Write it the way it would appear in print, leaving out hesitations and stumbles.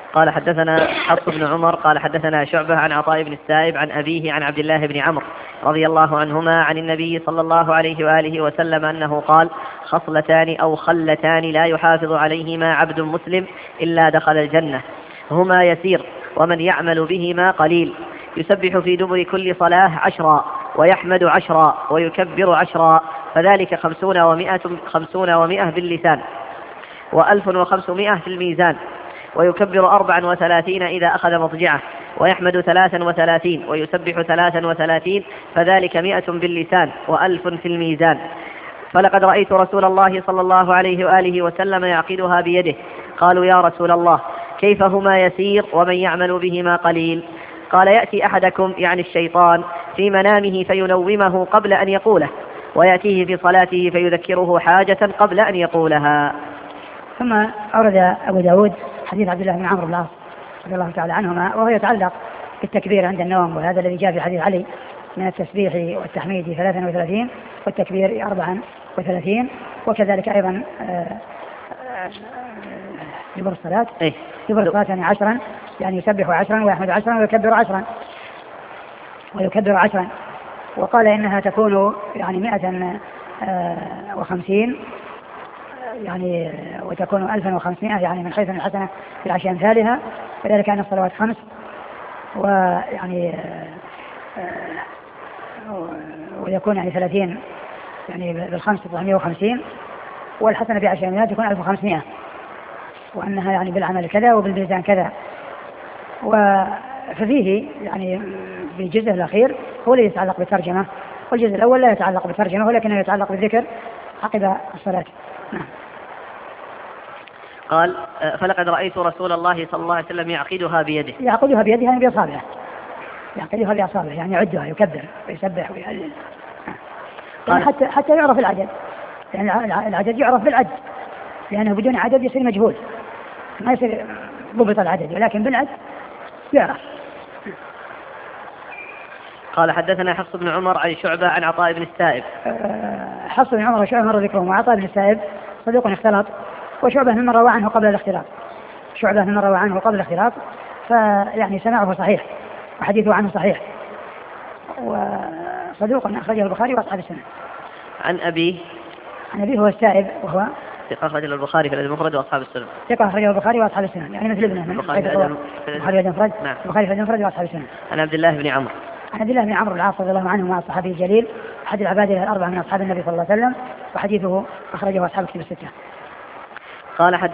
قال حدثنا حفص بن عمر قال حدثنا شعبة عن عطاء بن السائب عن أبيه عن عبد الله بن عمرو رضي الله عنهما عن النبي صلى الله عليه وآله وسلم أنه قال: خصلتان أو خلتان لا يحافظ عليهما عبد مسلم إلا دخل الجنة، هما يسير ومن يعمل بهما قليل، يسبح في دبر كل صلاة 10 ويحمد 10 ويكبر 10، فذلك 50 و100 باللسان و1500 في الميزان، ويكبر 34 إذا أخذ مضجعه، ويحمد 33 ويسبح 33، فذلك 100 باللسان و1000 في الميزان. فلقد رأيت رسول الله صلى الله عليه وآله وسلم يعقدها بيده. قالوا: يا رسول الله، كيف هما يسير ومن يعمل بهما قليل؟ قال: يأتي أحدكم يعني الشيطان في منامه فينومه قبل أن يقوله، ويأتيه في صلاته فيذكره حاجة قبل أن يقولها. ثم أورد أبو داود حديث عبد الله بن عمرو بن العاص رضي الله تعالى عنهما، وهو يتعلق بالتكبير عند النوم، وهذا الذي جاء في حديث علي من التسبيح والتحميد 33 والتكبير 34، وكذلك أيضا دبر الصلاة يعني 10، يعني يسبح 10 ويحمد 10 ويكبر 10. وقال إنها تكون يعني 150 يعني، وتكون 1500 يعني من حيث الحسنة في العشر أمثالها، كذلك أن الصلوات 5، ويعني ويكون يعني 30 يعني بالخمس 950، والحسنة في 10 أمثالها تكون 1500، وأنها يعني بالعمل كذا وبالميزان كذا. ففيه يعني في الجزء الأخير هو الذي يتعلق بالترجمة، والجزء الأول لا يتعلق بالترجمة ولكنه يتعلق بالذكر عقب الصلاة. نعم. قال: فلقد رأيت رسول الله صلى الله عليه وسلم يعقدها بيده. يعقدها بيده يعني بأصابعه، يعقدها بأصابعه يعني يعدها، يكبر ويسبح ويهلل، يعني حتى يعرف العدد، يعني العدد يعرف بالعد، لأنه بدون عدد يصير مجهول، ما يصير ضبط العدد، ولكن بالعد يعرف. قال: حدثنا حفص بن عمر عن شعبة عن عطاء بن السائب. حفص بن عمر وشعبة مر ذكرهم، وعطاء بن السائب صدوق اختلط، وشعبة ممن روى عنه قبل الاختلاط، فيعني سماعه صحيح وحديثه عنه صحيح، وصدوق أخرجه البخاري وأصحاب السنة. عن أبيه هو السائب، وهو ثقة أخرجه البخاري في المفرد وأصحاب السنة. ثقة أخرجه البخاري وأصحاب السنة، يعني مثل ابنه البخاري في المفرد، البخاري في المفرد وأصحاب السنة. عن عبد الله بن عمرو بن العاص رضي الله عنه مع الصحابي الجليل، أحد العبادة الأربعة من أصحاب النبي صلى الله عليه وسلم، وحديثه أخرجه أصحاب الكتب الستة. قال: